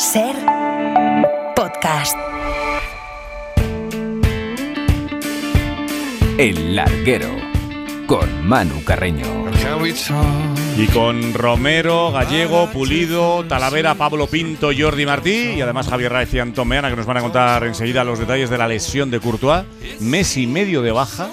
Ser podcast. El Larguero con Manu Carreño. Y con Romero, Gallego, Pulido, Talavera, Pablo Pinto, Jordi Martí y además Javier Raez y Antón Meana, que nos van a contar enseguida los detalles de la lesión de Courtois, mes y medio de baja,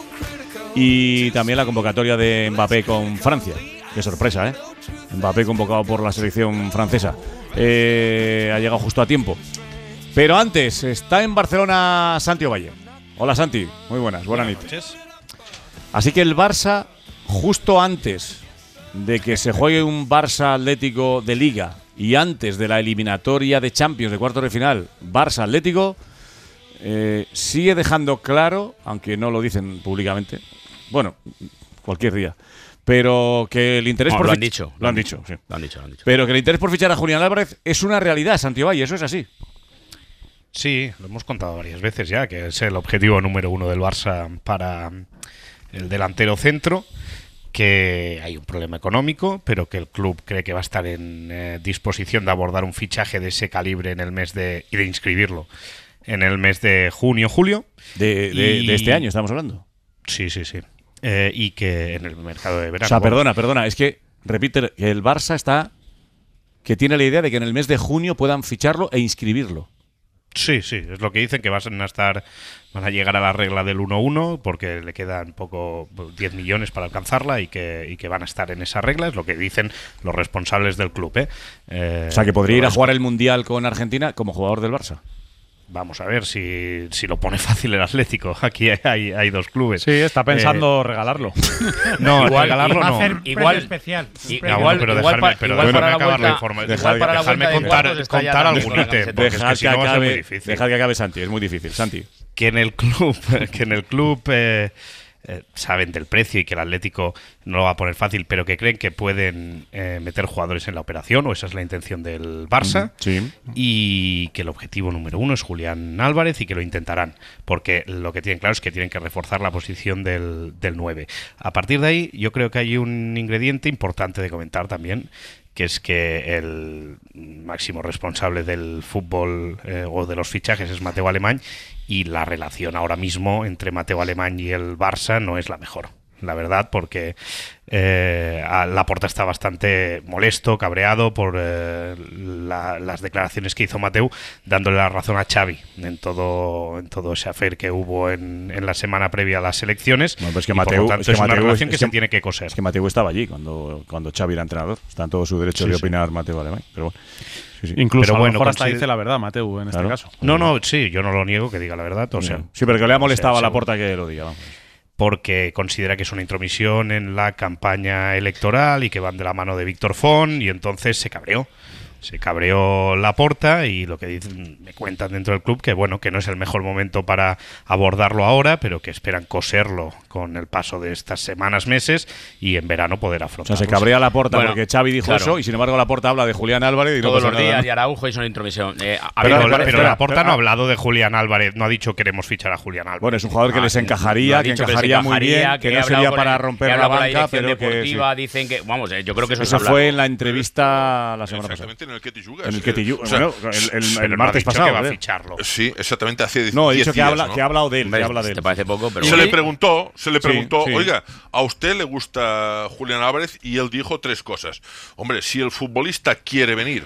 y también la convocatoria de Mbappé con Francia. Qué sorpresa, ¿eh? Mbappé convocado por la selección francesa. Ha llegado justo a tiempo. Pero antes, está en Barcelona Santi Ovalle. Hola Santi, muy buenas noches. Así que el Barça, justo antes de que se juegue un Barça Atlético de Liga y antes de la eliminatoria de Champions de cuartos de final, Barça Atlético, sigue dejando claro, aunque no lo dicen públicamente, bueno, cualquier día, pero que el interés por lo han dicho. Lo han dicho, sí. Lo han dicho. Pero que el interés por fichar a Julián Álvarez es una realidad, Santi Ovalle, eso es así. Sí, lo hemos contado varias veces ya, que es el objetivo número uno del Barça para el delantero centro, que hay un problema económico, pero que el club cree que va a estar en disposición de abordar un fichaje de ese calibre en el mes de inscribirlo en el mes de junio, julio. De este año estamos hablando. Sí. Y que en el mercado de verano. O sea, perdona, es que, repite, que el Barça que tiene la idea de que en el mes de junio puedan ficharlo e inscribirlo. Sí, es lo que dicen, que van a llegar a la regla del 1-1 porque le quedan 10 millones para alcanzarla y que van a estar en esa regla, es lo que dicen los responsables del club. O sea, que podría ir a jugar el Mundial con Argentina como jugador del Barça. Vamos a ver si lo pone fácil el Atlético. Aquí hay dos clubes. Sí, está pensando regalarlo. No, regalarlo no. Igual especial. Pero déjame acabar la información. Dejadme contar algún ítem, porque es que si no va a ser muy difícil. Dejad que acabe Santi, es muy difícil. Santi. Que en el club saben del precio y que el Atlético no lo va a poner fácil, pero que creen que pueden meter jugadores en la operación, o esa es la intención del Barça. Sí. Y que el objetivo número uno es Julián Álvarez y que lo intentarán, porque lo que tienen claro es que tienen que reforzar la posición del 9. A partir de ahí, yo creo que hay un ingrediente importante de comentar también, que es que el máximo responsable del fútbol o de los fichajes es Mateu Alemany, y la relación ahora mismo entre Mateu Alemany y el Barça no es la mejor, la verdad, porque Laporta está bastante molesto, cabreado por las declaraciones que hizo Mateu, dándole la razón a Xavi en todo ese affair que hubo en la semana previa a las elecciones. Bueno, pues que Mateu, por lo tanto, es una relación que se tiene que coser. Es que Mateu estaba allí cuando Xavi era entrenador. Está en todo su derecho de opinar Mateu Alemany, pero bueno. Sí. Incluso a lo mejor hasta dice la verdad, Mateu, en este caso. No, sí, yo no lo niego que diga la verdad. O sea, sí, pero que le ha molestado a Laporta que lo diga, vamos. Porque considera que es una intromisión en la campaña electoral y que van de la mano de Víctor Font, y entonces se cabreó Laporta, y lo que me cuentan dentro del club que no es el mejor momento para abordarlo ahora, pero que esperan coserlo con el paso de estas semanas, meses, y en verano poder afrontarlo. O sea, se cabrea Laporta porque Xavi dijo eso, y sin embargo Laporta habla de Julián Álvarez y todos los días, y Araujo, y es una intromisión. Pero Laporta no ha hablado de Julián Álvarez, no ha dicho queremos fichar a Julián Álvarez. Bueno, es un jugador que les encajaría, que encajaría muy bien, que no sería para romper la banca, pero deportiva, dicen que yo creo que eso fue en la entrevista la semana pasada. En el que te jugas. En el que te jugas. Bueno, el martes pasado. Que va a ficharlo. Sí, exactamente, hace 10 días. No, he dicho que ha hablado de él. Te parece poco, pero se le preguntó, sí. Oiga, ¿a usted le gusta Julián Álvarez? Y él dijo 3 cosas. Hombre, si el futbolista quiere venir,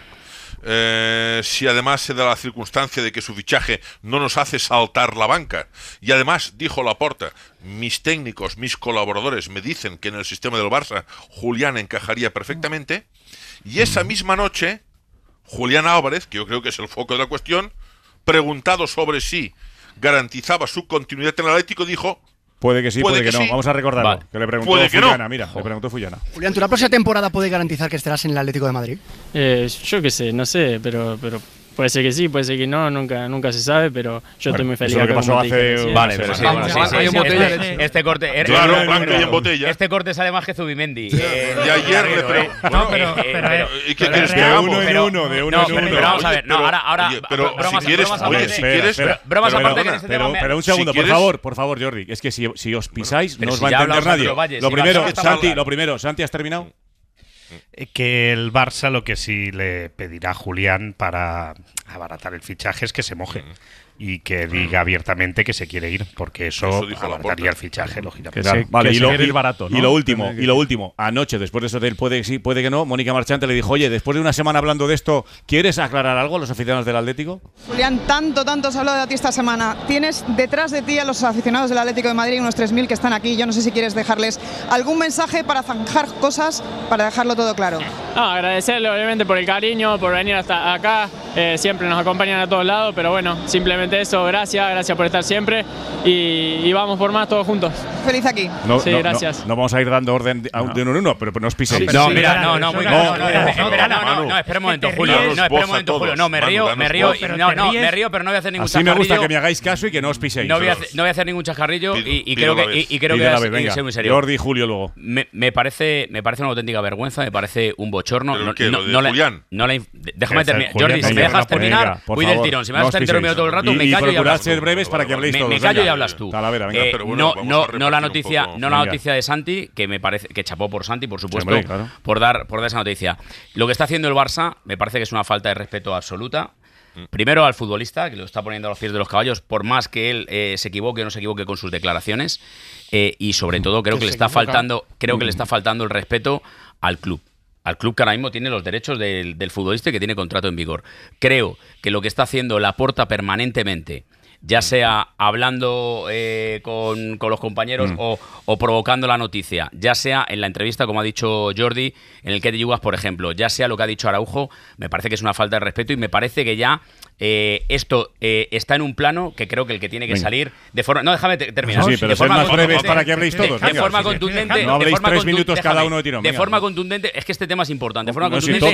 si además se da la circunstancia de que su fichaje no nos hace saltar la banca, y además, dijo Laporta, mis técnicos, mis colaboradores me dicen que en el sistema del Barça Julián encajaría perfectamente, y esa misma noche Julián Álvarez, que yo creo que es el foco de la cuestión, preguntado sobre si garantizaba su continuidad en el Atlético, dijo: puede que sí, puede que no. Sí. Vamos a recordarlo. Vale. Que le preguntó Fullana. Mira, le preguntó Fullana. Julián, ¿tú la próxima temporada puede garantizar que estarás en el Atlético de Madrid? Yo qué sé, no sé, pero puede ser que sí, puede ser que no, nunca se sabe, pero yo estoy muy feliz. Eso es lo que pasó hace... Vale, pero sí. Este corte... Claro, blanca y en botella. Este corte sale más que Zubimendi. De ayer le preguntó... ¿Y qué quieres que hagamos? De uno en uno. Pero vamos a ver, ahora... Pero si quieres... Bromas aparte que en este tema... Pero un segundo, por favor, Jordi. Es que si os pisáis, no os va a entender nadie. Lo primero, Santi, ¿has terminado? Que el Barça lo que sí le pedirá a Julián para abaratar el fichaje es que se moje y que diga abiertamente que se quiere ir, porque eso abarataría el fichaje, lógicamente. Vale, y ir barato, ¿no? y lo último, anoche, después de eso del puede que sí, puede que no, Mónica Marchante le dijo, oye, después de una semana hablando de esto, ¿quieres aclarar algo a los aficionados del Atlético? Julián, tanto se ha hablado de ti esta semana. Tienes detrás de ti a los aficionados del Atlético de Madrid, unos 3.000 que están aquí. Yo no sé si quieres dejarles algún mensaje para zanjar cosas, para dejarlo todo claro. Agradecerle obviamente por el cariño, por venir hasta acá. Siempre nos acompañan a todos lados, pero bueno, simplemente eso, gracias por estar siempre y vamos por más todos juntos. Feliz aquí. Gracias. No vamos a ir dando orden de uno en uno, pero no os piséis. No, espera un momento, Julio. No, me río, pero no voy a hacer ningún chascarrillo. Así me gusta que me hagáis caso y que no os piséis. No voy a hacer ningún chascarrillo y creo que voy a ser muy serio. Jordi y Julio luego. Me parece una auténtica vergüenza, me parece un bochorno. Déjame terminar. Jordi, si me dejas terminar, voy del tirón. Si me dejas interrumpir todo el rato, me callo y hablas tú. Ser breves para que habléis todos. Me callo y hablas tú. Talavera, venga. No la noticia de Santi, que me parece que chapó por Santi, por supuesto, por dar esa noticia. Lo que está haciendo el Barça me parece que es una falta de respeto absoluta. Primero al futbolista, que lo está poniendo a los pies de los caballos, por más que él se equivoque o no se equivoque con sus declaraciones, y sobre todo creo que le está faltando el respeto al club. Al club que ahora mismo tiene los derechos del futbolista y que tiene contrato en vigor. Creo que lo que está haciendo Laporta permanentemente, ya sea hablando con los compañeros o provocando la noticia, ya sea en la entrevista, como ha dicho Jordi, en el que te yugas, por ejemplo, ya sea lo que ha dicho Araujo, me parece que es una falta de respeto y me parece que ya esto está en un plano que creo que el que tiene que salir de forma... No, déjame terminar. Sí, pero ser más breves para que habléis todos. De forma contundente... No habléis 3 minutos cada uno de tirón. De forma contundente... Es que este tema es importante. De forma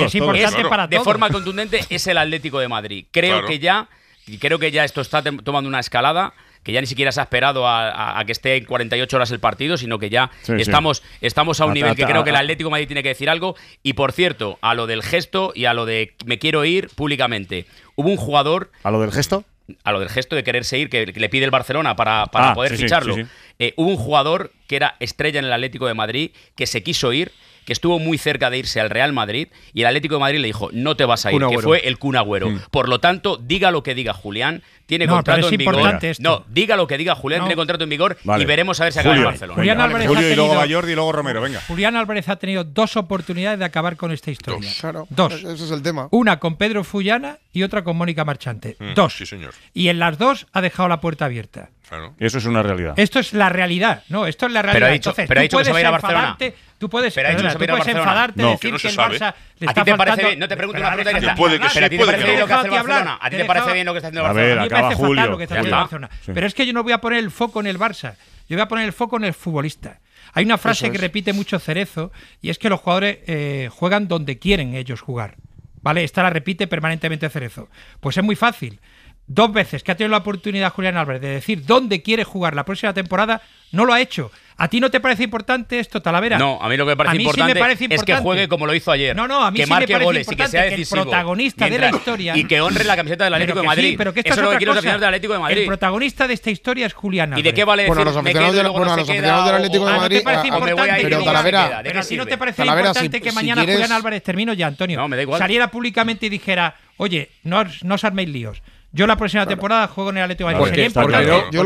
contundente es el Atlético de Madrid. Creo que ya esto está tomando una escalada, que ya ni siquiera se ha esperado a que esté en 48 horas el partido, sino que ya estamos a un nivel que creo que el Atlético de Madrid tiene que decir algo. Y por cierto, a lo del gesto y a lo de me quiero ir públicamente, hubo un jugador... ¿A lo del gesto? A lo del gesto de quererse ir, que le pide el Barcelona para poder ficharlo. Hubo un jugador que era estrella en el Atlético de Madrid, que se quiso ir, que estuvo muy cerca de irse al Real Madrid, y el Atlético de Madrid le dijo, no te vas a ir, que fue el Kun Agüero. Por lo tanto, diga lo que diga Julián, tiene contrato en vigor. No, diga lo que diga Julián, tiene contrato en vigor, y veremos a ver si acaba en Barcelona. Julio y luego Gallardo y luego Romero, venga. Julián Álvarez ha tenido 2 oportunidades de acabar con esta historia. Dos. Ese es el tema. Una con Pedro Fullana y otra con Mónica Marchante. 2. Sí, señor. Y en las 2 ha dejado la puerta abierta. Claro. Eso es una realidad. Esto es la realidad. No, esto es la realidad. Pero ha dicho que se va a ir a Barcelona. Tú puedes enfadarte, decir que el Barça le está faltando... No te pregunto una pregunta que puede que ¿a ti te parece bien lo que hace el Barcelona? ¿A ti te parece bien lo que está haciendo el Barcelona? A mí me parece fatal lo que está haciendo el Barcelona. Pero es que yo no voy a poner el foco en el Barça. Yo voy a poner el foco en el futbolista. Hay una frase que repite mucho Cerezo, y es que los jugadores juegan donde quieren ellos jugar. ¿Vale? Esta la repite permanentemente Cerezo. Pues es muy fácil. 2 veces que ha tenido la oportunidad Julián Álvarez de decir dónde quiere jugar la próxima temporada, no lo ha hecho. ¿A ti no te parece importante esto, Talavera? No, a mí lo que me parece importante es que juegue como lo hizo ayer. No, a mí que sí marque me parece goles y que sea decisivo. Que el protagonista de la historia... Y que honre la camiseta del Atlético de Madrid. Sí, pero que eso es lo que quieren los aficionados del Atlético de Madrid. El protagonista de esta historia es Julián Álvarez. ¿Y de qué vale decir los aficionados del Atlético de Madrid... Pero Talavera... Pero si no te parece importante que mañana Julián Álvarez, termino ya, Antonio, saliera públicamente y dijera, oye, no os arméis líos. Yo la próxima temporada juego en el Atlético de Madrid. Yo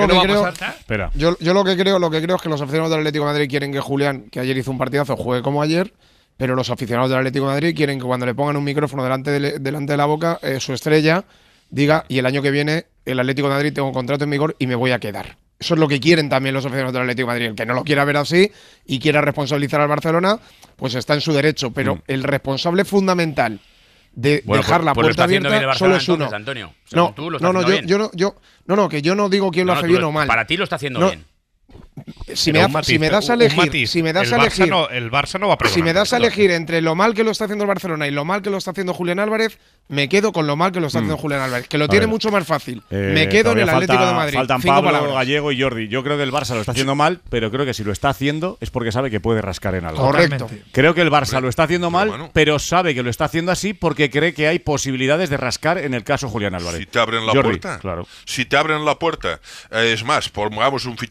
lo que creo es que los aficionados del Atlético de Madrid quieren que Julián, que ayer hizo un partidazo, juegue como ayer, pero los aficionados del Atlético de Madrid quieren que cuando le pongan un micrófono delante de la boca, su estrella diga, y el año que viene el Atlético de Madrid tengo un contrato en vigor y me voy a quedar. Eso es lo que quieren también los aficionados del Atlético de Madrid. El que no lo quiera ver así y quiera responsabilizar al Barcelona, pues está en su derecho, pero el responsable fundamental de dejar la puerta abierta solo es uno. Antonio, que yo no digo quién lo hace bien o mal. Para ti lo está haciendo bien. Si me das a elegir, el Barça no va a preguntar. Si me das a elegir entre lo mal que lo está haciendo el Barcelona y lo mal que lo está haciendo Julián Álvarez, me quedo con lo mal que lo está haciendo Julián Álvarez, que lo tiene mucho más fácil. Me quedo en el Atlético de Madrid. Faltan 5 Pablo, palabras. Gallego y Jordi. Yo creo que el Barça lo está haciendo mal, pero creo que si lo está haciendo es porque sabe que puede rascar en algo. Correcto. Creo que el Barça lo está haciendo mal, pero sabe que lo está haciendo así porque cree que hay posibilidades de rascar en el caso Julián Álvarez. Si te abren la puerta, es más, pongamos un fichaje de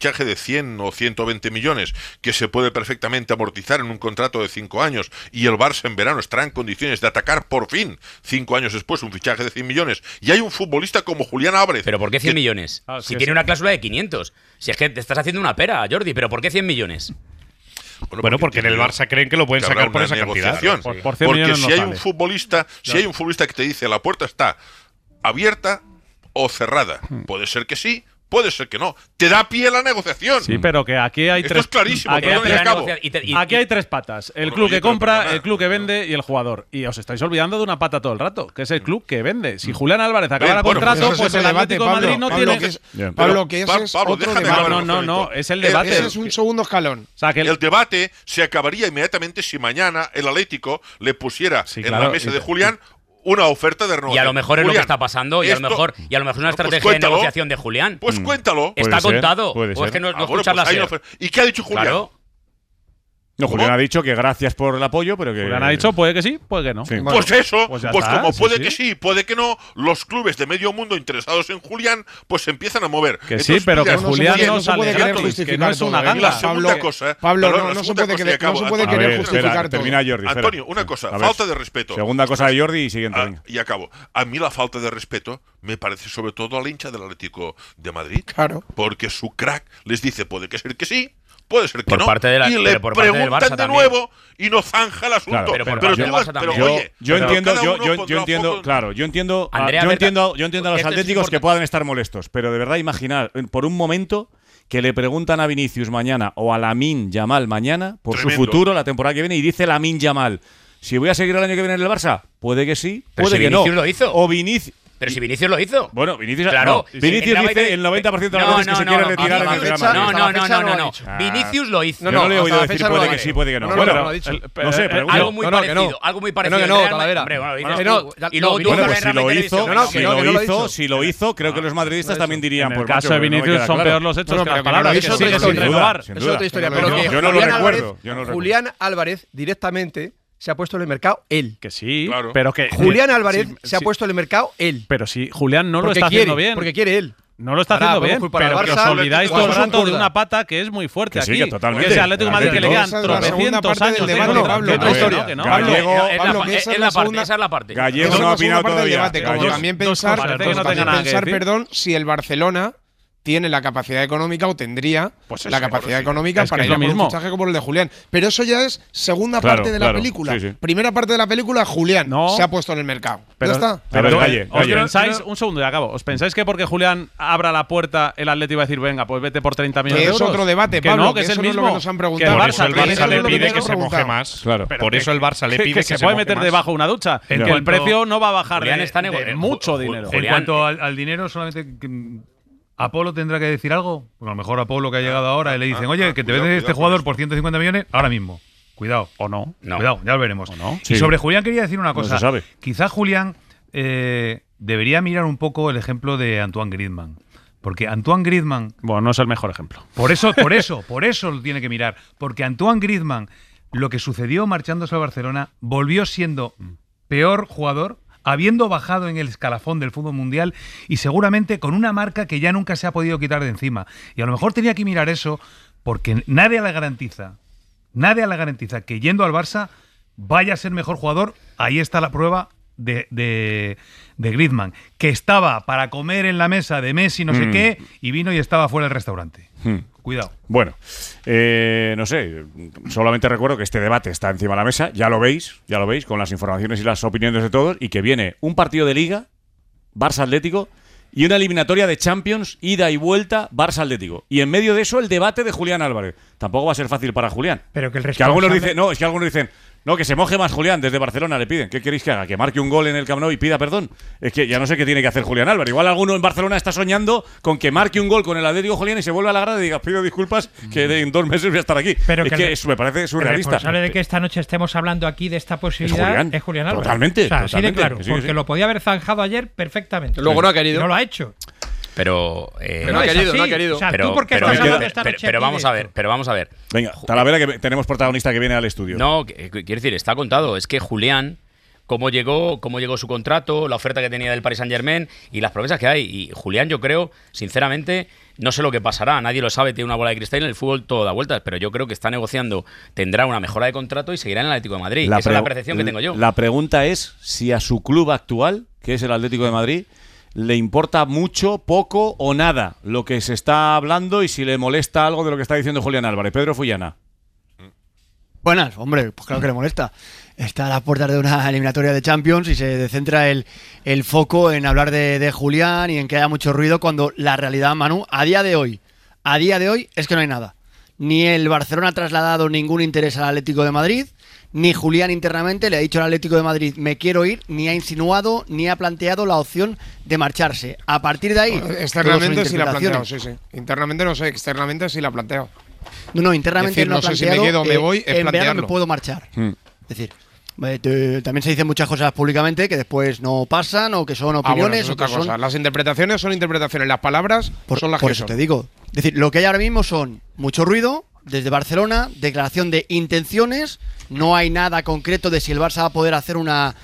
100 o 120 millones que se puede perfectamente amortizar en un contrato de 5 años y el Barça en verano estará en condiciones de atacar por fin 5 años después un fichaje de 100 millones y hay un futbolista como Julián Álvarez. ¿Pero por qué 100 millones? Si tiene una cláusula de 500. Si es que te estás haciendo una pera, Jordi, ¿pero por qué 100 millones? Bueno, porque en el Barça creen que lo pueden sacar por esa cantidad. Porque si hay un futbolista, que te dice la puerta está abierta o cerrada, puede ser que sí, puede ser que no. Te da pie la negociación. Sí, pero que aquí hay Esto es clarísimo. Aquí hay tres patas. El club que compra, el club que vende y el jugador. Y os estáis olvidando de una pata todo el rato, que es el club que vende. Si Julián Álvarez acabara contrato, pues el Atlético de Madrid no tiene… Pablo, que ese es otro debate. No, es el debate. Ese es un segundo escalón. O sea, que el debate se acabaría inmediatamente si mañana el Atlético le pusiera en la mesa de Julián una oferta de renovación. Y a lo mejor es lo que está pasando y a lo mejor es una estrategia de negociación de Julián. Pues cuéntalo. Está contado. O es que no escuchas la SER. ¿Y qué ha dicho Julián? Claro. No, Julián ha dicho que gracias por el apoyo, pero que… Julián ha dicho puede que sí, puede que no. Sí. Pues eso, pues como puede que sí, puede que no, los clubes de medio mundo interesados en Julián, pues se empiezan a mover. Que sí, pero que Julián no sale gratis, que no es una ganga. Pablo, no se puede querer justificar todo. Termina Jordi. Antonio, una cosa, falta de respeto. Segunda cosa de Jordi y siguiente. Y acabo. A mí la falta de respeto me parece sobre todo al hincha del Atlético de Madrid. Claro. Porque su crack les dice, puede que ser que sí, puede ser que por no, parte de y le preguntan de nuevo y no zanja el asunto. Yo entiendo a los atléticos que puedan estar molestos, pero de verdad imaginar por un momento que le preguntan a Vinicius mañana o a Lamine Yamal mañana por su futuro la temporada que viene y dice Lamine Yamal, si voy a seguir el año que viene en el Barça, puede que sí, puede que no. Lo hizo. O Vinicius. Pero si Vinicius lo hizo. Bueno, Vinicius, claro. Vinicius dice el 90% de las veces que se quiere retirar en el Real Madrid. No. Vinicius lo hizo. Yo no le he oído decir puede que sí, puede que no. Bueno, no sé, pero algo muy parecido. Algo muy parecido. Y luego tú si lo hizo, creo que los madridistas también dirían. En el caso de Vinicius son peor los hechos que las palabras. Es otra historia. Yo no lo recuerdo. Julián Álvarez directamente se ha puesto en el mercado él. Que sí, claro. Pero que… Julián Álvarez se ha puesto en el mercado él. Pero si Julián no lo está haciendo bien. Porque quiere él. No lo está haciendo bien, pero que os olvidáis todo el rato de una pata que es muy fuerte aquí. Sí, que totalmente. Que es el Atlético de Madrid que le quedan tropecientos años de Pablo, esa es la parte. Gallego no ha opinado todavía. Como también pensar, perdón, si el Barcelona tiene la capacidad económica o tendría la capacidad económica para ir a un fichaje como el de Julián. Pero eso ya es segunda parte de la película. Sí. Primera parte de la película, Julián se ha puesto en el mercado. Pero, ¿ya está? Pero ¿os pensáis, un segundo y acabo, ¿os pensáis que porque Julián abra la puerta el Atlético va a decir, venga, pues vete por 30 millones de euros? Es otro debate, que Pablo, no, que es el mismo. Que nos han preguntado. Por eso el Barça le pide que se moje más. Claro. Por eso el Barça le pide que se puede meter debajo de una ducha. Que el precio no va a bajar de mucho dinero. En cuanto al dinero, solamente… ¿Apolo tendrá que decir algo? Porque a lo mejor Apolo que ha llegado ahora y le dicen, oye, que te vende este jugador por 150 millones ahora mismo. Cuidado. O no. Cuidado, ya lo veremos. No. Y sobre Julián quería decir una cosa. No se sabe. Quizás Julián debería mirar un poco el ejemplo de Antoine Griezmann. Porque Antoine Griezmann… Bueno, no es el mejor ejemplo. Por eso lo tiene que mirar. Porque Antoine Griezmann, lo que sucedió marchándose a Barcelona, volvió siendo peor jugador, habiendo bajado en el escalafón del fútbol mundial y seguramente con una marca que ya nunca se ha podido quitar de encima. Y a lo mejor tenía que mirar eso porque nadie le garantiza que yendo al Barça vaya a ser mejor jugador. Ahí está la prueba de Griezmann, que estaba para comer en la mesa de Messi no sé qué y vino y estaba fuera del restaurante. Cuidado. Bueno, no sé, solamente recuerdo que este debate está encima de la mesa, ya lo veis, con las informaciones y las opiniones de todos, y que viene un partido de Liga, Barça-Atlético, y una eliminatoria de Champions, ida y vuelta, Barça-Atlético. Y en medio de eso, el debate de Julián Álvarez. Tampoco va a ser fácil para Julián. Pero que el responsable… algunos dicen… No, que se moje más Julián, desde Barcelona le piden. ¿Qué queréis que haga? ¿Que marque un gol en el Camp Nou y pida perdón? Es que ya no sé qué tiene que hacer Julián Álvarez. Igual alguno en Barcelona está soñando con que marque un gol con el Atlético Julián y se vuelva a la grada y diga, pido disculpas que en 2 meses voy a estar aquí. Pero es que eso me parece surrealista. El responsable de que esta noche estemos hablando aquí de esta posibilidad es Julián Álvarez. Totalmente. O sea, así de claro, sí, porque lo podía haber zanjado ayer perfectamente. Luego no ha querido. No lo ha hecho. Pero no ha querido. O sea, ¿tú por qué estás hablando de esta noche? Pero vamos a ver. Venga, Talavera, que tenemos protagonista que viene al estudio. No, quiero decir, está contado. Es que Julián, cómo llegó su contrato, la oferta que tenía del Paris Saint-Germain y las promesas que hay. Y Julián, yo creo, sinceramente, no sé lo que pasará, nadie lo sabe, tiene una bola de cristal, en el fútbol todo da vueltas, pero yo creo que está negociando, tendrá una mejora de contrato y seguirá en el Atlético de Madrid. Esa es la percepción que tengo yo. La pregunta es si a su club actual, que es el Atlético de Madrid, le importa mucho, poco o nada lo que se está hablando y si le molesta algo de lo que está diciendo Julián Álvarez. Pedro Fullana. Buenas, hombre, pues claro que le molesta. Está a las puertas de una eliminatoria de Champions y se centra el foco en hablar de Julián y en que haya mucho ruido cuando la realidad, Manu, a día de hoy es que no hay nada. Ni el Barcelona ha trasladado ningún interés al Atlético de Madrid, ni Julián internamente le ha dicho al Atlético de Madrid me quiero ir, ni ha insinuado, ni ha planteado la opción de marcharse. A partir de ahí… Externamente sí la ha planteado, sí. Internamente no sé, externamente sí la ha planteado. No, internamente decir, no ha planteado, si me quedo o me voy, es en plantearlo. verano me puedo marchar. Es decir, también se dicen muchas cosas públicamente que después no pasan o que son opiniones. Bueno, o que son… Las interpretaciones son interpretaciones, las palabras son las que son. Por eso te digo. Es decir, lo que hay ahora mismo son mucho ruido desde Barcelona, declaración de intenciones, no hay nada concreto de si el Barça va a poder hacer una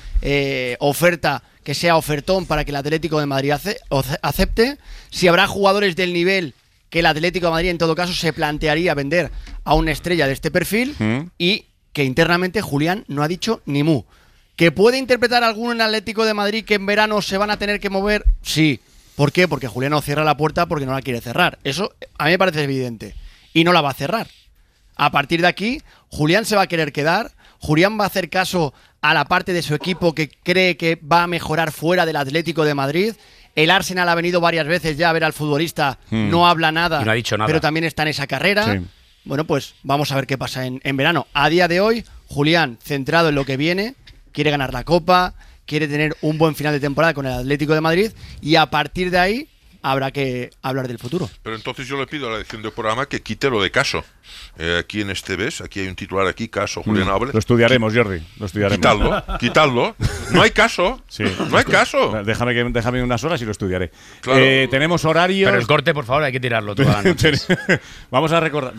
oferta que sea ofertón para que el Atlético de Madrid acepte, si habrá jugadores del nivel que el Atlético de Madrid en todo caso se plantearía vender a una estrella de este perfil y que internamente Julián no ha dicho ni mu. ¿Que puede interpretar alguno en Atlético de Madrid que en verano se van a tener que mover? Sí. ¿Por qué? Porque Julián no cierra la puerta porque no la quiere cerrar. Eso a mí me parece evidente. Y no la va a cerrar. A partir de aquí, Julián se va a querer quedar. Julián va a hacer caso a la parte de su equipo que cree que va a mejorar fuera del Atlético de Madrid. El Arsenal ha venido varias veces ya a ver al futbolista, no habla nada, y no ha dicho nada, pero también está en esa carrera. Sí. Bueno, pues vamos a ver qué pasa en verano. A día de hoy, Julián, centrado en lo que viene, quiere ganar la Copa, quiere tener un buen final de temporada con el Atlético de Madrid y a partir de ahí habrá que hablar del futuro. Pero entonces yo le pido a la edición del programa que quite lo de caso. Aquí en este ¿ves? Aquí hay un titular aquí, caso Julián Álvarez. Lo estudiaremos, Jordi. Lo estudiaremos. Quitadlo. No hay caso. Sí. No hay caso. Déjame unas horas y lo estudiaré. Claro. Tenemos horarios. Pero el corte, por favor, hay que tirarlo toda la noche. Vamos a recordar.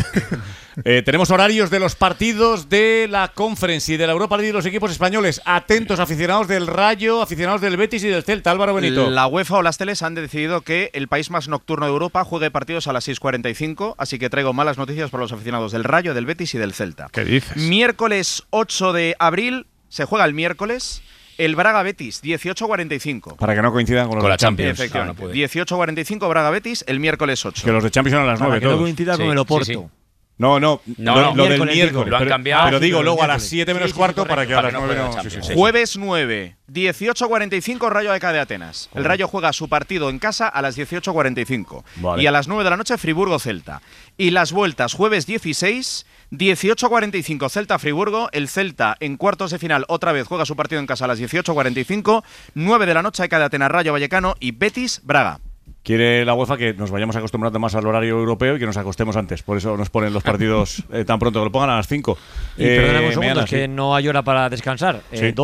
Tenemos horarios de los partidos de la Conference y de la Europa League de los equipos españoles. Atentos, aficionados del Rayo, aficionados del Betis y del Celta. Álvaro Benito. La UEFA o las teles han decidido que el país más nocturno de Europa juegue partidos a las 6:45, así que traigo malas noticias para los aficionados del Rayo, del Betis y del Celta. ¿Qué dices? Miércoles 8 de abril, se juega el miércoles, el Braga-Betis, 18:45. Para que no coincidan con los de Champions. Efectivamente. 18:45 Braga-Betis, el miércoles 8. Que los de Champions son a las 9 Para que todos. no coincida con el Oporto. Sí. No, lo del miércoles. Lo han cambiado. Pero digo luego a las 7 menos cuarto para que a las 9 no. Jueves 9, 18:45 Rayo de Atenas. El Rayo juega su partido en casa a las 18:45. Vale. Y a las 9 de la noche Friburgo-Celta. Y las vueltas jueves 16, 18:45 Celta-Friburgo. El Celta en cuartos de final otra vez juega su partido en casa a las 18:45. 9 de la noche Atenas Rayo Vallecano y Betis-Braga. Quiere la UEFA que nos vayamos acostumbrando más al horario europeo y que nos acostemos antes. Por eso nos ponen los partidos tan pronto, que lo pongan a las 5. Y perdóname un segundo, es que no hay hora para descansar.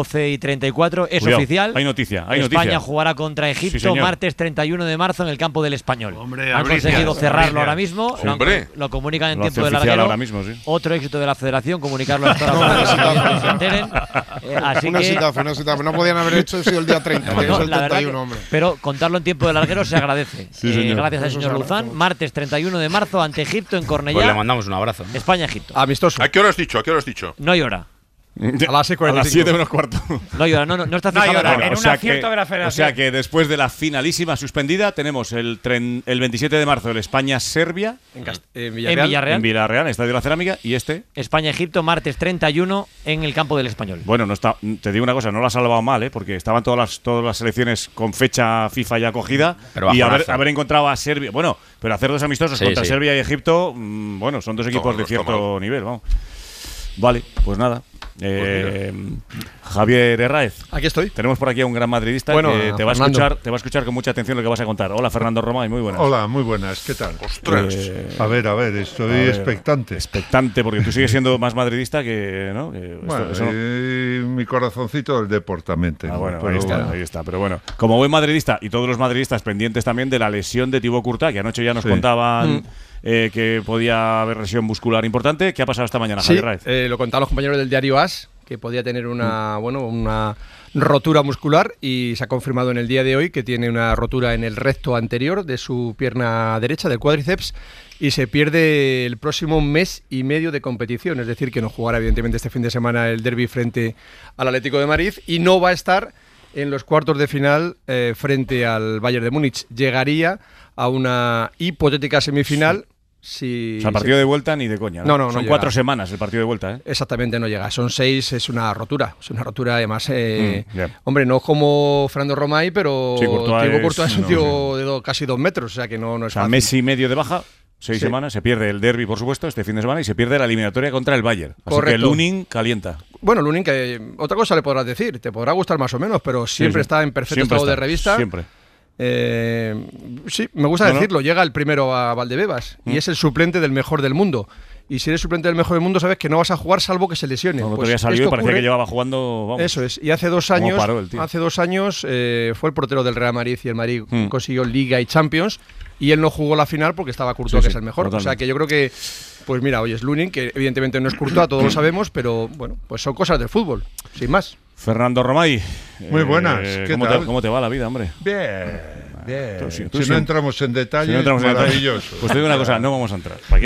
12:34 es oficial. Hay noticia. España jugará contra Egipto martes 31 de marzo en el campo del Español. Han conseguido cerrarlo ahora mismo. Lo comunican en tiempo de larguero. Ahora mismo, sí. Otro éxito de la Federación, comunicarlo hasta ahora para que se enteren. Una situación. No podían haber hecho eso el día 30. El 31, hombre. Pero contarlo en tiempo de larguero se agradece. Gracias al señor Luzán. Martes 31 de marzo ante Egipto en Cornellá. Pues le mandamos un abrazo. España-Egipto. Amistoso. ¿A qué hora has dicho? No hay hora. A las 7 menos cuarto. No hay hora, no está fijado. En un acierto de la Federación. O sea que después de la finalísima suspendida tenemos el 27 de marzo el España-Serbia en Villarreal. En Villarreal, Estadio de la Cerámica. ¿Y este? España-Egipto, martes 31 en el campo del Español. Bueno, te digo una cosa, no lo has salvado mal, porque estaban todas las selecciones con fecha FIFA ya acogida. Y haber encontrado a Serbia. Bueno, pero hacer dos amistosos contra Serbia y Egipto, bueno, son dos equipos de cierto nivel. Vamos. Vale, pues nada. Javier Herráez, aquí estoy. Tenemos por aquí a un gran madridista que te va a escuchar con mucha atención lo que vas a contar. Hola, Fernando Roma, y muy buenas. Hola, muy buenas, ¿qué tal? ¡Ostras! A ver, estoy expectante. Expectante, porque tú sigues siendo más madridista que… ¿no? Mi corazoncito del deportamente. Bueno, ahí está. Pero bueno, como buen madridista, y todos los madridistas pendientes también de la lesión de Thibaut Courtois, que anoche ya nos contaban… que podía haber lesión muscular importante. ¿Qué ha pasado esta mañana, Javier Raez? Lo contaban los compañeros del diario AS, que podía tener una rotura muscular, y se ha confirmado en el día de hoy que tiene una rotura en el recto anterior de su pierna derecha, del cuádriceps, y se pierde el próximo mes y medio de competición, es decir, que no jugará evidentemente este fin de semana el derbi frente al Atlético de Madrid, y no va a estar en los cuartos de final frente al Bayern de Múnich. Llegaría a una hipotética semifinal. Si, o sea, el partido de vuelta ni de coña. No, son 4 semamas el partido de vuelta, ¿eh? Exactamente, no llega. Son 6, es una rotura. Es una rotura, además. Hombre, no como Fernando Romay, pero Thibaut Courtois es un tío de casi 2 metros, o sea que no es fácil. Mes y medio de baja. 6 semanas, se pierde el derbi, por supuesto, este fin de semana, y se pierde la eliminatoria contra el Bayern. Así Correcto. que Lunin calienta. Bueno, Lunin, que otra cosa le podrás decir, te podrá gustar más o menos, pero siempre está en perfecto estado de revista. Siempre. Sí, me gusta decirlo, llega el primero a Valdebebas y es el suplente del mejor del mundo. Y si eres suplente del mejor del mundo, sabes que no vas a jugar salvo que se lesione. No, pues salió y parecía que llevaba jugando. Vamos, eso es. Y hace 2 años, fue el portero del Real Madrid y el Madrid consiguió Liga y Champions. Y él no jugó la final porque estaba Courtois, que es el mejor. Totalmente. O sea que yo creo que, pues mira, hoy es Lunin, que evidentemente no es Courtois, todos lo sabemos, pero bueno, pues son cosas del fútbol, sin más. Fernando Romay. Muy buenas. ¿Cómo te va la vida, hombre? Bien. Tú si no entramos en detalles, maravilloso. Pues te digo una cosa, no vamos a entrar. ¿Para qué?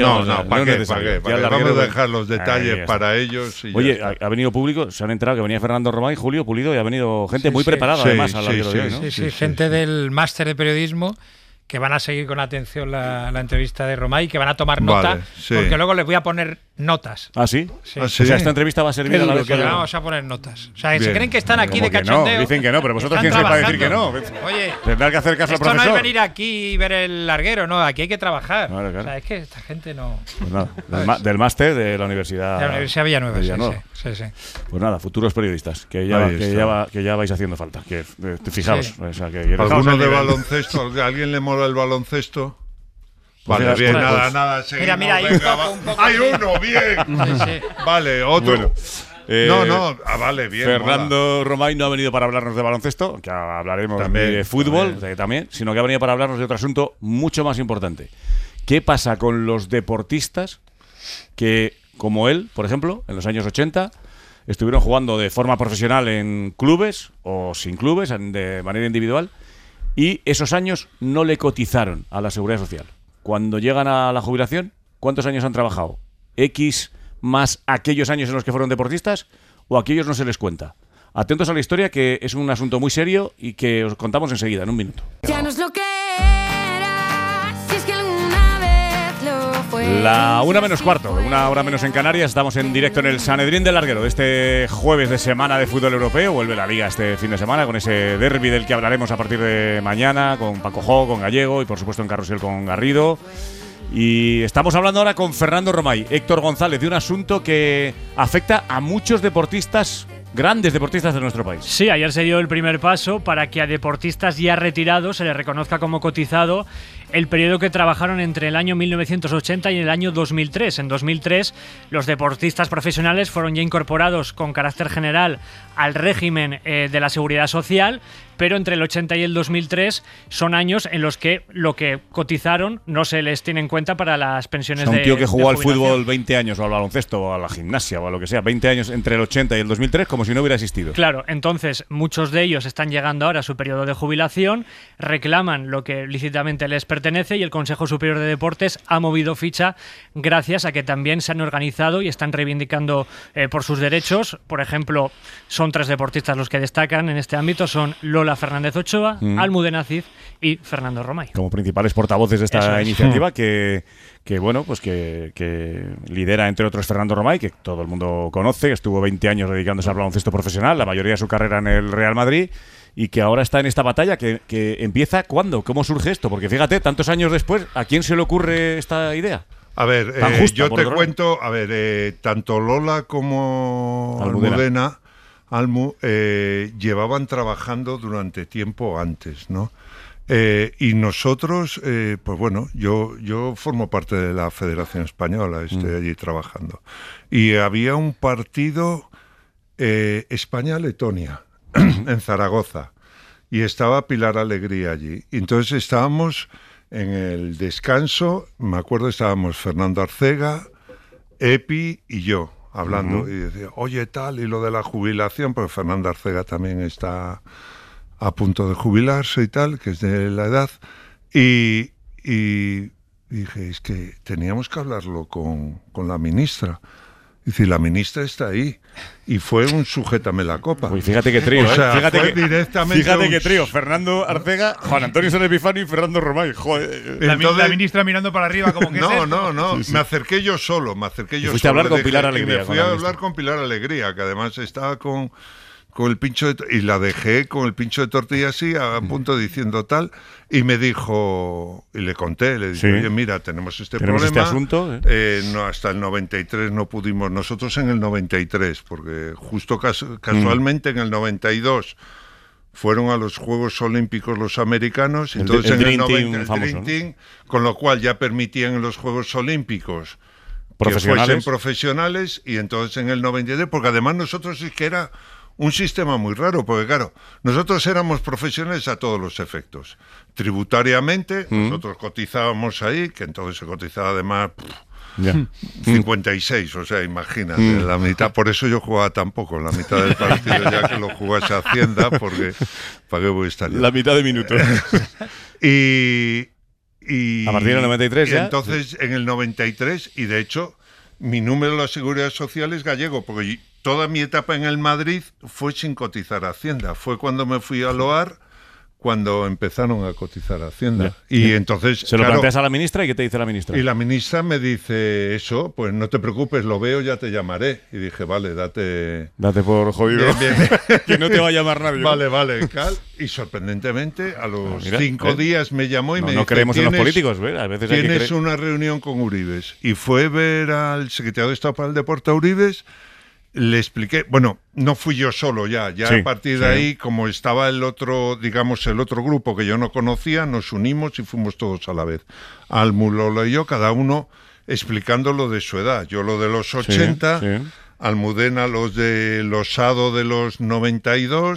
Vamos a dejar los detalles para ellos. Y oye, ha venido público, se han enterado que venía Fernando Romay, Julio Pulido, y ha venido gente muy preparada además al largo de hoy, ¿no? Sí, gente del máster de periodismo, que van a seguir con atención la entrevista de Romay, que van a tomar nota, porque luego les voy a poner notas. ¿Ah, sí? O sea, esta entrevista va a servir a la vez que vamos a poner notas. O sea, se creen que están aquí de cachondeo. No, dicen que no, pero vosotros quién sois para decir que no. Oye, tendrá que hacer caso al profesor. Esto no es venir aquí y ver el larguero, no, aquí hay que trabajar. Claro. O sea, es que esta gente no. Pues nada, del máster de la Universidad. De la Universidad Villanueva. Sí. Pues nada, futuros periodistas, que ya vais haciendo falta. Que fijaos. O sea, ¿alguno de baloncesto? ¿A alguien le mola el baloncesto? Vale, bien, nada. Mira, hay uno, bien. Vale, otro. Bueno, vale, bien. Fernando Romay no ha venido para hablarnos de baloncesto, que hablaremos también, de fútbol, también, sino que ha venido para hablarnos de otro asunto mucho más importante. ¿Qué pasa con los deportistas que, como él, por ejemplo, en los años 80, estuvieron jugando de forma profesional en clubes o sin clubes, de manera individual, y esos años no le cotizaron a la Seguridad Social? Cuando llegan a la jubilación, ¿cuántos años han trabajado? ¿X más aquellos años en los que fueron deportistas o aquellos no se les cuenta? Atentos a la historia, que es un asunto muy serio y que os contamos enseguida, en un minuto. Ya no es lo que era, si es que alguna vez lo fue. La 1:45, 1 hora menos en Canarias. Estamos en directo en el Sanedrín del Larguero de este jueves de semana de fútbol europeo. Vuelve la Liga este fin de semana con ese derbi del que hablaremos a partir de mañana, con Paco Jo, con Gallego y por supuesto en Carrusel con Garrido. Y estamos hablando ahora con Fernando Romay, Héctor González, de un asunto que afecta a muchos deportistas, grandes deportistas de nuestro país. Sí, ayer se dio el primer paso para que a deportistas ya retirados se les reconozca como cotizado el periodo que trabajaron entre el año 1980 y el año 2003. En 2003, los deportistas profesionales fueron ya incorporados con carácter general al régimen de la Seguridad Social, pero entre el 80 y el 2003 son años en los que lo que cotizaron no se les tiene en cuenta para las pensiones de un tío que jugó al fútbol 20 años, o al baloncesto, o a la gimnasia, o a lo que sea, 20 años entre el 80 y el 2003, como si no hubiera existido. Claro, entonces muchos de ellos están llegando ahora a su periodo de jubilación, reclaman lo que lícitamente les pertenece y el Consejo Superior de Deportes ha movido ficha gracias a que también se han organizado y están reivindicando por sus derechos. Por ejemplo, son 3 deportistas los que destacan en este ámbito, son Lola Fernández Ochoa, Almudena Cid y Fernando Romay. Como principales portavoces de esta iniciativa que lidera, entre otros, Fernando Romay, que todo el mundo conoce, que estuvo 20 años dedicándose al baloncesto profesional, la mayoría de su carrera en el Real Madrid, y que ahora está en esta batalla que empieza. ¿Cuándo? ¿Cómo surge esto? Porque fíjate, tantos años después, ¿a quién se le ocurre esta idea? A ver, yo te cuento, tanto Lola como Almudena llevaban trabajando durante tiempo antes, ¿no? Y nosotros, pues bueno, yo formo parte de la Federación Española, estoy allí trabajando. Y había un partido España-Letonia en Zaragoza, y estaba Pilar Alegría allí. Y entonces estábamos en el descanso, me acuerdo, estábamos Fernando Arcega, Epi y yo. hablando, y decía, oye, tal, y lo de la jubilación, porque Fernando Arcega también está a punto de jubilarse y tal, que es de la edad, y dije, es que teníamos que hablarlo con la ministra. Dice, la ministra está ahí. Y fue un sujétame la copa. Uy, fíjate qué trío, o sea, fíjate directamente qué trío. Fernando Arcega, Juan Antonio San Epifanio y Fernando Romay. Joder. La ministra mirando para arriba como que No. Sí. Me acerqué yo solo. Fuiste a hablar con Pilar Alegría. Me fui a hablar con Pilar Alegría, que además estaba con el pincho y la dejé con el pincho de tortilla así a punto diciendo tal, y me dijo, y le conté, le dije, oye, mira, tenemos este problema, este asunto, no, hasta el 93 no pudimos, nosotros en el 93, porque justo casualmente en el 92 fueron a los Juegos Olímpicos los americanos, entonces en el 90 el Dream Team, con lo cual ya permitían en los Juegos Olímpicos que fuesen profesionales, y entonces en el 93, porque además nosotros es que era un sistema muy raro, porque claro, nosotros éramos profesionales a todos los efectos. Tributariamente, nosotros cotizábamos ahí, que entonces se cotizaba además 56, o sea, imagínate, la mitad. Por eso yo jugaba tan poco, la mitad del partido ya que lo jugase Hacienda, porque ¿para qué voy a estar yo? La mitad de minutos. y a partir del 93 ya. Entonces, en el 93, y de hecho, mi número de la Seguridad Social es gallego, porque toda mi etapa en el Madrid fue sin cotizar a Hacienda. Fue cuando me fui a Loar, cuando empezaron a cotizar a Hacienda. Y entonces, se lo planteas a la ministra, ¿y qué te dice la ministra? Y la ministra me dice eso, pues no te preocupes, lo veo, ya te llamaré. Y dije, vale, date por jodido. Bien. Que no te va a llamar nadie. Vale, cal. Y sorprendentemente, a los 5 días me llamó y me dijo, no creemos en los políticos, a veces tienes una reunión con Uribes. Y fue ver al secretario de Estado para el Deporte, a Uribes. Le expliqué, bueno, no fui yo solo ya a partir de ahí, como estaba el otro grupo que yo no conocía, nos unimos y fuimos todos a la vez. Almudena y yo, cada uno explicando lo de su edad. Yo lo de los 80, Almudena los de los Sado de los 92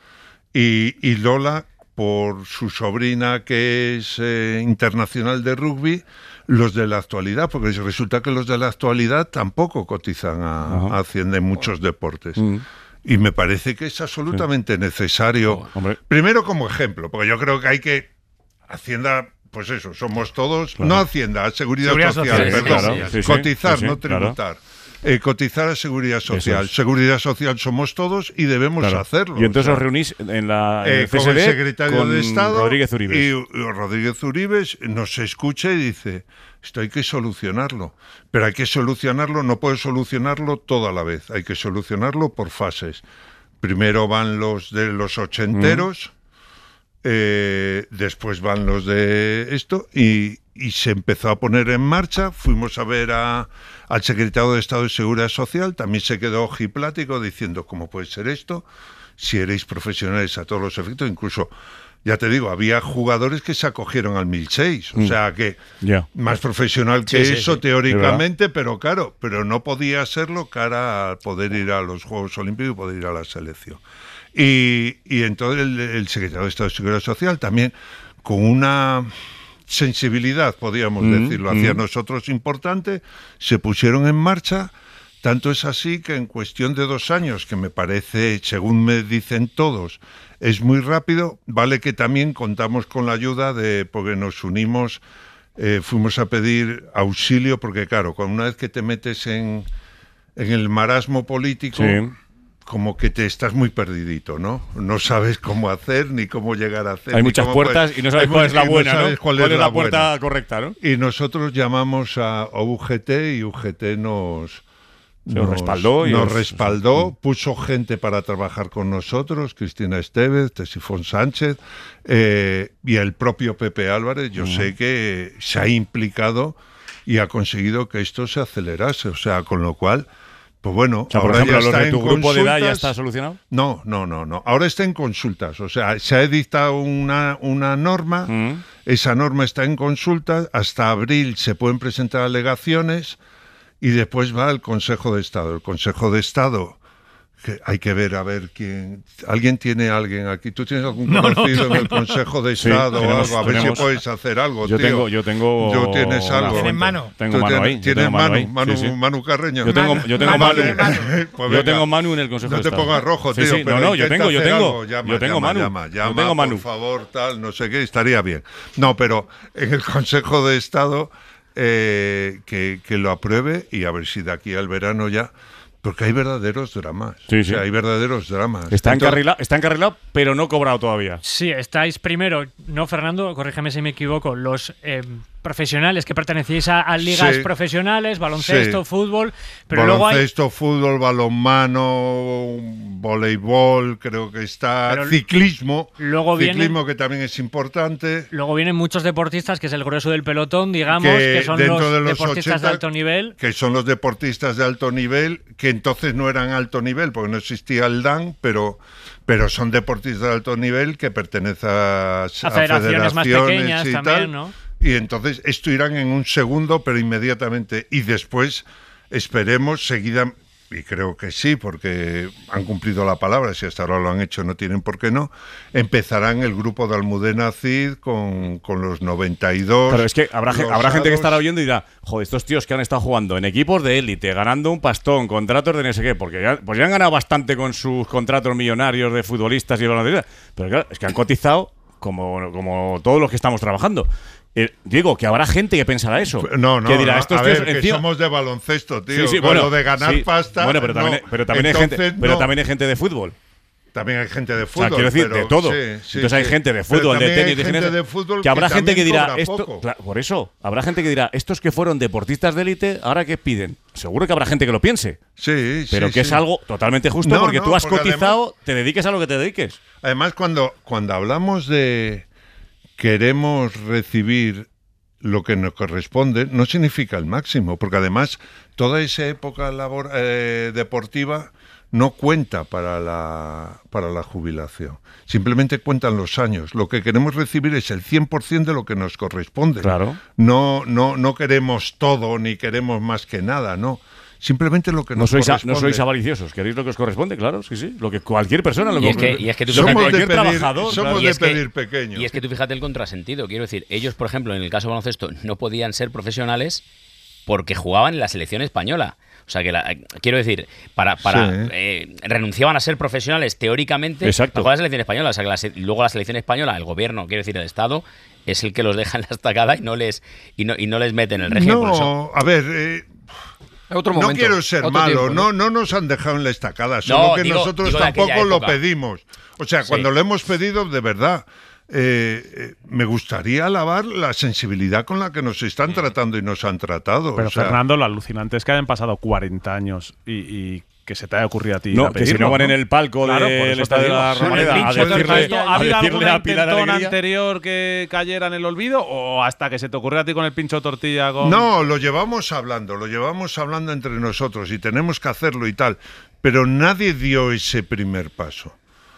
y Lola, por su sobrina que es internacional de rugby, los de la actualidad, porque resulta que los de la actualidad tampoco cotizan a Hacienda en muchos deportes. Y me parece que es absolutamente necesario, primero como ejemplo, porque yo creo que hay que Hacienda, pues eso, somos todos, no Hacienda, Seguridad Social, perdón, cotizar, no tributar. Cotizar a Seguridad Social. Seguridad Social somos todos y debemos hacerlo. Y entonces os reunís en la con el secretario de Estado Rodríguez Uribes. Y Rodríguez Uribes nos escucha y dice, esto hay que solucionarlo, pero hay que solucionarlo, no puedes solucionarlo todo a la vez, hay que solucionarlo por fases. Primero van los de los ochenteros, después van los de esto, y se empezó a poner en marcha. Fuimos a ver al secretario de Estado de Seguridad Social, también se quedó ojiplático diciendo, ¿cómo puede ser esto? Si erais profesionales a todos los efectos, incluso, ya te digo, había jugadores que se acogieron al 1006, o sea que más profesional que eso teóricamente, pero claro, pero no podía serlo cara a poder ir a los Juegos Olímpicos y poder ir a la selección. Y entonces el secretario de Estado de Seguridad Social también, con una sensibilidad, podríamos decirlo, hacia nosotros importante, se pusieron en marcha. Tanto es así que en cuestión de 2 años, que me parece, según me dicen todos, es muy rápido, vale que también contamos con la ayuda porque nos unimos, fuimos a pedir auxilio, porque claro, una vez que te metes en el marasmo político, como que te estás muy perdidito, ¿no? No sabes cómo hacer ni cómo llegar a hacer. Hay muchas puertas y no sabes cuál es la buena, ¿no? ¿Cuál es la puerta correcta, ¿no? Y nosotros llamamos a UGT y UGT nos respaldó, puso gente para trabajar con nosotros, Cristina Estevez, Tesifón Sánchez, y el propio Pepe Álvarez. Yo sé que se ha implicado y ha conseguido que esto se acelerase, o sea, con lo cual, pues bueno, o sea, por ejemplo, ¿los de tu grupo de edad ya está solucionado? No. Ahora está en consultas. O sea, se ha editado una norma, esa norma está en consulta, hasta abril se pueden presentar alegaciones y después va al Consejo de Estado. El Consejo de Estado, que hay que ver a ver quién. ¿Alguien tiene alguien aquí? ¿Tú tienes algún conocido en el Consejo de Estado o algo? A ver si puedes hacer algo, yo tío. Tengo. ¿Tú tienes algo? ¿Tienes mano? Tengo mano ahí. ¿Tienes Manu Carreño? Yo tengo Manu. Pues yo tengo Manu en el Consejo de Estado. No te pongas rojo, tío. Pero no, yo tengo Manu. Llama, tengo Manu. por favor, tal, no sé qué, estaría bien. No, pero en el Consejo de Estado que lo apruebe y a ver si de aquí al verano ya. Porque hay verdaderos dramas. Sí. O sea, hay verdaderos dramas. Está encarrilado, pero no cobrado todavía. Sí, estáis primero, no, Fernando, corrígeme si me equivoco, los profesionales que pertenecéis a ligas profesionales, baloncesto, fútbol, pero baloncesto, fútbol, balonmano, voleibol, creo que está, pero ciclismo, que también es importante. Luego vienen muchos deportistas, que es el grueso del pelotón, digamos, que son los deportistas de alto nivel. Que son los deportistas de alto nivel, que entonces no eran alto nivel, porque no existía el DAN, pero son deportistas de alto nivel que pertenecen a federaciones más pequeñas y también, tal, ¿no? Y entonces esto irán en un segundo, pero inmediatamente. Y después esperemos seguida, y creo que sí, porque han cumplido la palabra, si hasta ahora lo han hecho no tienen por qué no, empezarán el grupo de Almudena Cid con los 92. Pero es que habrá gente que estará oyendo y dirá, joder, estos tíos que han estado jugando en equipos de élite, ganando un pastón, contratos de no sé qué, porque ya han ganado bastante con sus contratos millonarios de futbolistas y balonceristas, pero claro, es que han cotizado como todos los que estamos trabajando. Digo, que habrá gente que pensará eso. Que dirá, estos tíos que somos de baloncesto, tío. Sí, bueno, lo de ganar pasta. Bueno, pero también hay gente de fútbol. También hay gente de O fútbol. sea, quiero decir, de todo. Entonces hay gente de fútbol, de tenis, de fútbol, que habrá gente que dirá esto. Por eso, habrá gente que dirá, estos que fueron deportistas de élite, ¿ahora qué piden? Seguro que habrá gente que lo piense. Sí, pero que es algo totalmente justo porque tú has cotizado, además, te dediques a lo que te dediques. Además, cuando hablamos de queremos recibir lo que nos corresponde, no significa el máximo, porque además toda esa época deportiva no cuenta para la jubilación. Simplemente cuentan los años. Lo que queremos recibir es el 100% de lo que nos corresponde. Claro. No queremos todo, ni queremos más que nada, no. Simplemente lo que nos corresponde. No sois avariciosos, queréis lo que os corresponde, claro, sí. Lo que cualquier persona lo que y es que tú somos de pedir pequeño. Y es que tú fíjate el contrasentido. Quiero decir, ellos, por ejemplo, en el caso de baloncesto, no podían ser profesionales porque jugaban en la selección española. O sea, quiero decir, renunciaban a ser profesionales teóricamente para jugar a la selección española. O sea, que luego la selección española, el gobierno, quiero decir, el Estado, es el que los deja en la estacada y no les mete en el régimen. No, a ver... no quiero ser malo, no nos han dejado en la estacada, solo que nosotros tampoco lo pedimos. O sea, cuando lo hemos pedido, de verdad, me gustaría alabar la sensibilidad con la que nos están tratando y nos han tratado. Pero Fernando, lo alucinante es que hayan pasado 40 años y que se te haya ocurrido a ti. No, que si no van en el palco del Estadio de la Romareda a decirle a Pilar Alegría anterior que cayera en el olvido o hasta que se te ocurrió a ti con el pincho tortilla con... No, lo llevamos hablando entre nosotros y tenemos que hacerlo y tal, pero nadie dio ese primer paso.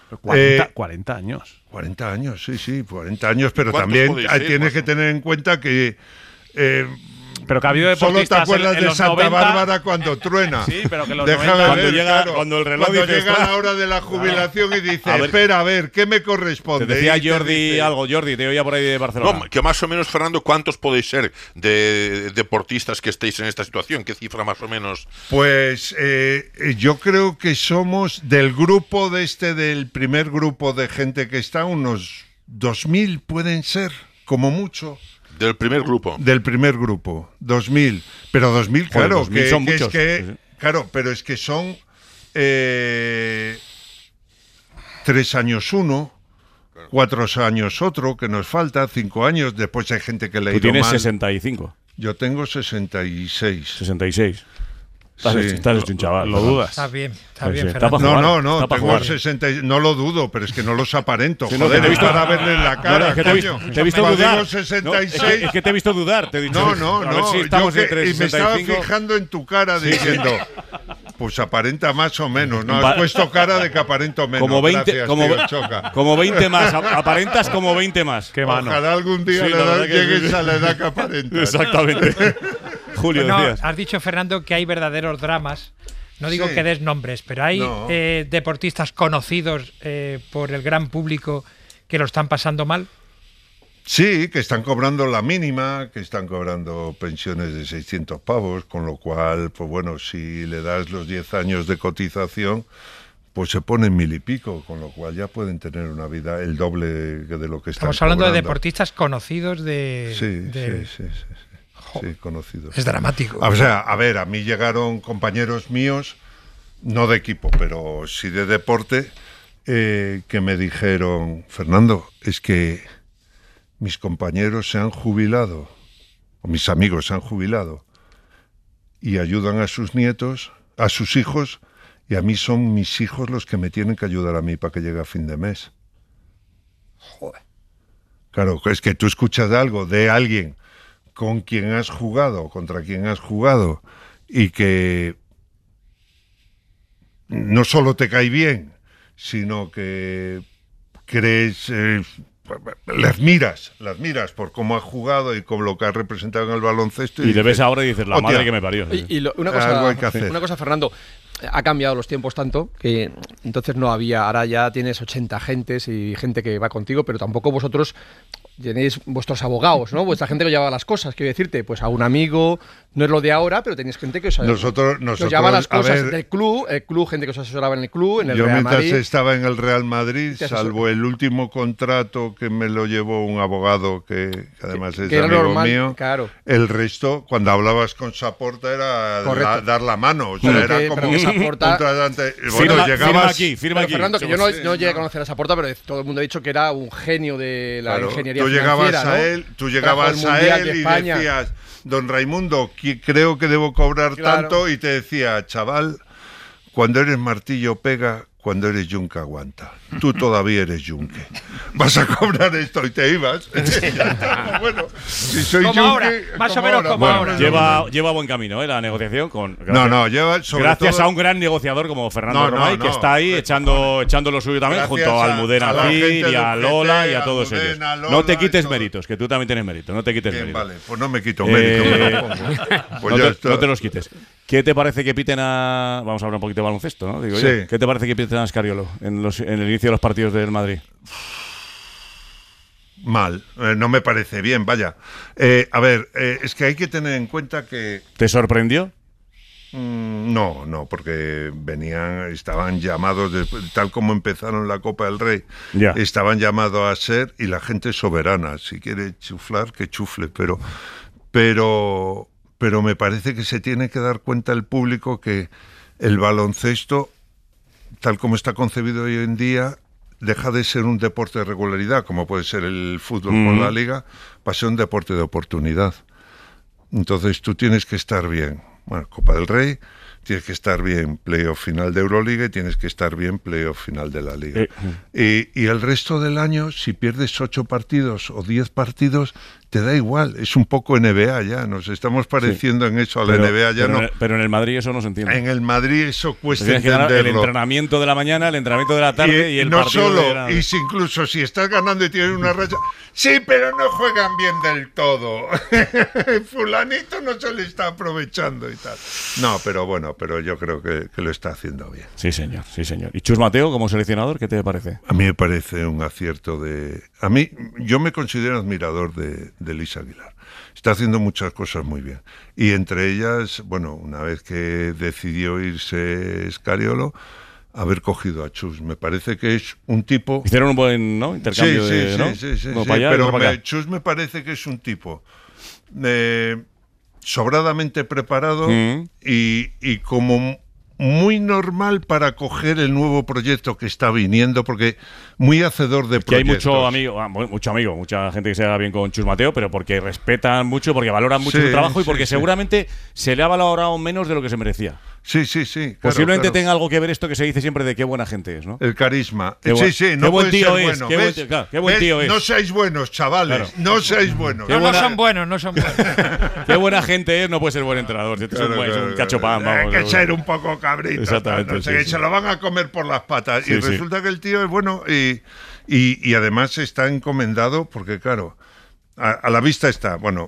40 años. 40 años, sí, 40 años, pero también tienes que tener en cuenta que... pero que ha habido solo te acuerdas de Santa 90... Bárbara cuando truena. Sí, pero que los Déjame 90... ver, cuando el reloj cuando dice, llega la hora de la jubilación y dice, espera, a ver, ¿qué me corresponde? Te decía Jordi, te oía por ahí de Barcelona. No, que más o menos, Fernando, ¿cuántos podéis ser de deportistas que estéis en esta situación? ¿Qué cifra más o menos? Pues yo creo que somos del grupo del primer grupo de gente que está, unos 2.000 pueden ser, como mucho. Del primer grupo. 2.000. Pero 2.000, claro, 2000 son muchos. Claro, pero es que son 3 años uno, 4 años otro, que nos falta, 5 años, después hay gente que le ha ido mal. Tú tienes 65. Yo tengo 66. 66. Estás hecho un chaval. ¿Lo dudas? Está bien, Fernando. No, tengo 60, no lo dudo, pero es que no los aparento. Sí, joder, para verle en la cara, te he visto dudar. Digo 66. Es que te he visto dudar. Te he dicho, no. Y me estaba fijando en tu cara diciendo, pues aparenta más o menos. No, has puesto cara de que aparento menos. Como 20, gracias, como 20 más. Aparentas como 20 más. Qué mano. Ojalá algún día llegues a la edad que aparentas. Exactamente. Julio, decías. Has dicho, Fernando, que hay verdaderos dramas No digo que des nombres, pero hay deportistas conocidos por el gran público que lo están pasando mal. Sí, que están cobrando la mínima, que están cobrando pensiones de 600 pavos, con lo cual, pues bueno, si le das los 10 años de cotización, pues se ponen 1000 y pico, con lo cual ya pueden tener una vida el doble de lo que están Estamos hablando cobrando. de deportistas conocidos Sí, conocidos. Es dramático. O sea, a ver, a mí llegaron compañeros míos, no de equipo, pero sí de deporte, que me dijeron, Fernando, es que mis compañeros se han jubilado, o mis amigos se han jubilado, y ayudan a sus nietos, a sus hijos, y a mí son mis hijos los que me tienen que ayudar a mí para que llegue a fin de mes. Joder. Claro, es que tú escuchas algo de alguien con quien has jugado, contra quien has jugado, y que no solo te cae bien, sino que crees... las miras por cómo ha jugado y con lo que ha representado en el baloncesto. Y le ves ahora y dices, la madre que me parió. Una cosa, Fernando, ha cambiado los tiempos tanto que entonces no había, ahora ya tienes 80 agentes y gente que va contigo, pero tampoco vosotros tenéis vuestros abogados, ¿no? Vuestra gente que lleva las cosas, quiero decirte, pues a un amigo, no es lo de ahora, pero tenéis gente que os lleva las cosas del club, gente que os asesoraba en el club, en el Real Madrid. Yo mientras estaba en el Real Madrid, salvo el último contrato que me lo llevó un abogado que además es amigo normal, mío, claro. El resto, cuando hablabas con Saporta era dar la mano, o sea, era como Saporta, firma aquí. Fernando, que yo no llegué a conocer a Saporta, pero todo el mundo ha dicho que era un genio de la ingeniería Tú llegabas a él y decías, don Raimundo, creo que debo cobrar tanto, y te decía, chaval, cuando eres martillo pega, cuando eres yunque aguanta. Tú todavía eres yunque. Vas a cobrar esto y te ibas. Bueno, si soy como yunque, ahora, más o menos como ahora. Lleva buen camino, la negociación. Lleva gracias a un gran negociador como Fernando Romay, que está ahí echando lo suyo también, junto a Almudena Gil y a Lola y a todos ellos. No te quites méritos, que tú también tienes mérito. No te quites méritos. Vale, pues no me quito méritos. No te los quites. ¿Qué te parece que piten a... Vamos a hablar un poquito de baloncesto, ¿no? Digo yo. ¿Qué te parece que piten a Escariolo en el inicio de los partidos del Madrid? Mal, no me parece bien, vaya. A ver, es que hay que tener en cuenta que... ¿Te sorprendió? No, porque estaban llamados, tal como empezaron la Copa del Rey, estaban llamados a ser, y la gente es soberana. Si quiere chuflar, que chufle, pero me parece que se tiene que dar cuenta el público que el baloncesto, tal como está concebido hoy en día, deja de ser un deporte de regularidad, como puede ser el fútbol con la liga, para ser un deporte de oportunidad. Entonces tú tienes que estar bien. Bueno, Copa del Rey, tienes que estar bien playoff final de Euroliga y tienes que estar bien playoff final de la Liga. Y el resto del año, si pierdes 8 partidos o 10 partidos, te da igual. Es un poco NBA ya. Nos estamos pareciendo en eso a la NBA ya. Pero en el Madrid eso no se entiende. En el Madrid eso cuesta entenderlo. El entrenamiento de la mañana, el entrenamiento de la tarde y el no partido solo, y si incluso si estás ganando y tienes una racha, sí, pero no juegan bien del todo. Fulanito no se le está aprovechando y tal. No, pero yo creo que lo está haciendo bien. Sí, señor. ¿Y Chus Mateo como seleccionador, qué te parece? A mí me parece un acierto yo me considero admirador de Luis Aguilar. Está haciendo muchas cosas muy bien. Y entre ellas, bueno, una vez que decidió irse Scariolo, haber cogido a Chus. Me parece que es un tipo... Hicieron un buen intercambio pero Chus me parece que es un tipo sobradamente preparado y como muy normal para coger el nuevo proyecto que está viniendo, porque muy hacedor de proyectos. Que hay mucho amigo, mucha gente que se haga bien con Chus Mateo, pero porque respetan mucho, porque valoran mucho su trabajo y porque seguramente se le ha valorado menos de lo que se merecía. Sí. Posiblemente tenga algo que ver esto que se dice siempre de qué buena gente es, ¿no? El carisma. Qué buen tío es. Qué buen tío es. No seáis buenos, chavales. Claro. No seáis buenos. No son buenos. Qué buena gente es, no puede ser buen entrenador. Es un cachopán, vamos. Hay que ser un poco cabrito. Exactamente. Se lo van a comer por las patas. Y resulta que el tío es bueno y además está encomendado porque, claro, a la vista está, bueno,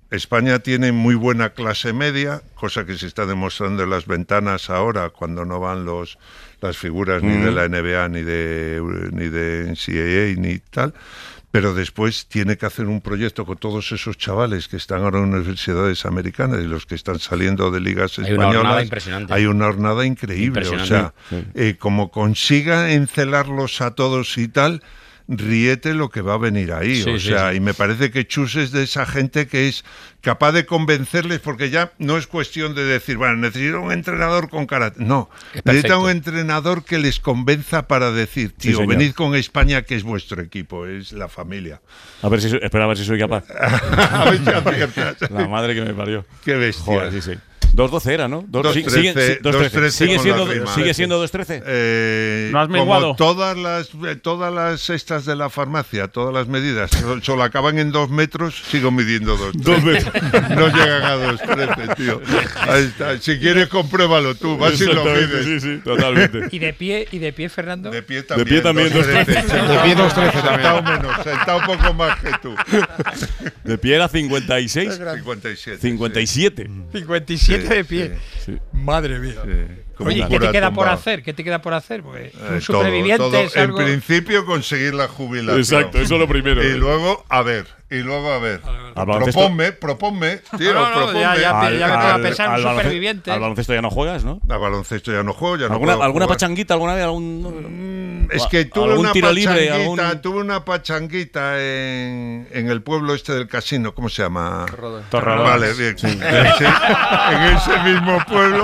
España tiene muy buena clase media, cosa que se está demostrando en las ventanas ahora, cuando no van las figuras ni de la NBA, ni de NCAA, ni tal. Pero después tiene que hacer un proyecto con todos esos chavales que están ahora en universidades americanas y los que están saliendo de ligas españolas. Hay una hornada impresionante. Hay una hornada increíble. O sea, como consiga encelarlos a todos y tal, ríete lo que va a venir ahí. Y me parece que Chus es de esa gente que es capaz de convencerles, porque ya no es cuestión de decir, bueno, necesito un entrenador con carácter. No, necesita un entrenador que les convenza para decir, tío, venid con España, que es vuestro equipo, es la familia. Espera a ver si soy capaz. A ver si aciertas. La madre que me parió. Qué bestia. Joder, sí. 2-12 era, ¿no? 2-13. ¿Sigue siendo 2-13? ¿No has menguado? Como todas las estas de la farmacia, todas las medidas, solo acaban en 2 metros, sigo midiendo 2. 2 metros. No llegan a 2,13, tío. Ahí está. Si quieres, compruébalo tú. Vas y lo mides. Sí, totalmente. ¿Y de pie, Fernando? De pie también 2,13. De pie 2,13 también. Sentado menos, sentado un poco más que tú. De pie era 56. 57. 57. 57 de pie. Sí. Madre mía. Oye, ¿qué te queda por hacer? ¿Qué te queda por hacer? Porque un superviviente todo. es algo... En principio, conseguir la jubilación. Exacto, eso es lo primero. Y luego, a ver. Proponme, tío, proponme. Ya me tengo a pensar un superviviente. Al baloncesto ya no juegas, ¿no? Al baloncesto ya no juego, ¿Alguna pachanguita alguna vez? Es que tuve una tiro libre, tuve una pachanguita en el pueblo este del casino, ¿cómo se llama? Torrelodones. Vale, bien. Sí. En ese mismo pueblo.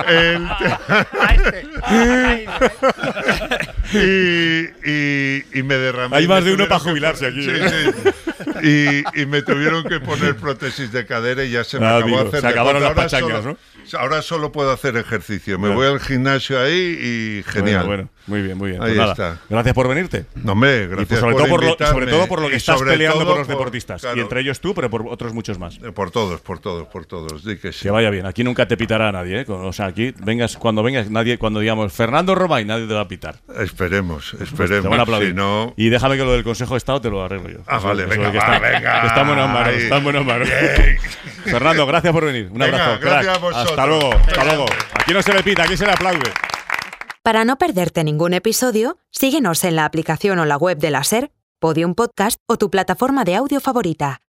Y me derramé. Hay más de uno para jubilarse aquí. Sí. Y me tuvieron que poner prótesis de cadera y ya se me acabó hacer. Se acabaron las pachangas, ¿no? Ahora solo puedo hacer ejercicio. Me voy al gimnasio ahí y genial. Bueno. Muy bien. Ahí pues está. Gracias por venirte. No, hombre, gracias sobre por invitarme. Sobre todo por lo que estás peleando por los deportistas. Claro, y entre ellos tú, pero por otros muchos más. Por todos. Di que sí. Que vaya bien. Aquí nunca te pitará nadie, ¿eh? O sea, aquí cuando vengas, nadie, cuando digamos Fernando Romay, nadie te va a pitar. Esperemos. Te van a aplaudir. Si no... Y déjame que lo del Consejo de Estado te lo arreglo yo. Vale, venga. Que está en buenas manos. Fernando, gracias por venir. Un abrazo. Gracias a vosotros. Hasta luego. Aquí no se le pita, aquí se le aplaude. Para no perderte ningún episodio, síguenos en la aplicación o la web de la SER, Podium Podcast o tu plataforma de audio favorita.